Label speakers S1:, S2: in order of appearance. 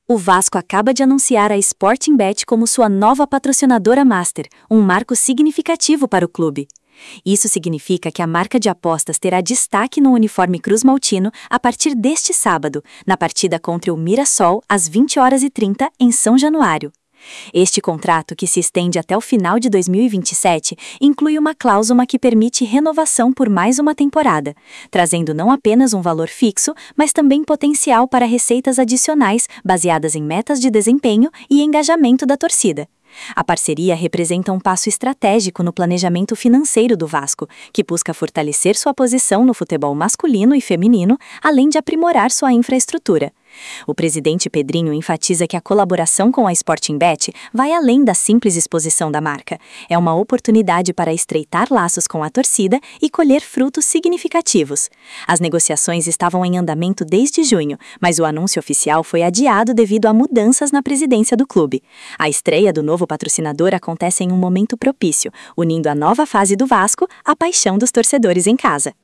S1: O Vasco acaba de anunciar a Sportingbet como sua nova patrocinadora master, um marco significativo para o clube. Isso significa que a marca de apostas terá destaque no uniforme cruz-maltino a partir deste sábado, na partida contra o Mirassol, às 20h30, em São Januário. Este contrato, que se estende até o final de 2027, inclui uma cláusula que permite renovação por mais uma temporada, trazendo não apenas um valor fixo, mas também potencial para receitas adicionais baseadas em metas de desempenho e engajamento da torcida. A parceria representa um passo estratégico no planejamento financeiro do Vasco, que busca fortalecer sua posição no futebol masculino e feminino, além de aprimorar sua infraestrutura. O presidente Pedrinho enfatiza que a colaboração com a Sportingbet vai além da simples exposição da marca. É uma oportunidade para estreitar laços com a torcida e colher frutos significativos. As negociações estavam em andamento desde junho, mas o anúncio oficial foi adiado devido a mudanças na presidência do clube. A estreia do novo patrocinador acontece em um momento propício, unindo a nova fase do Vasco à paixão dos torcedores em casa.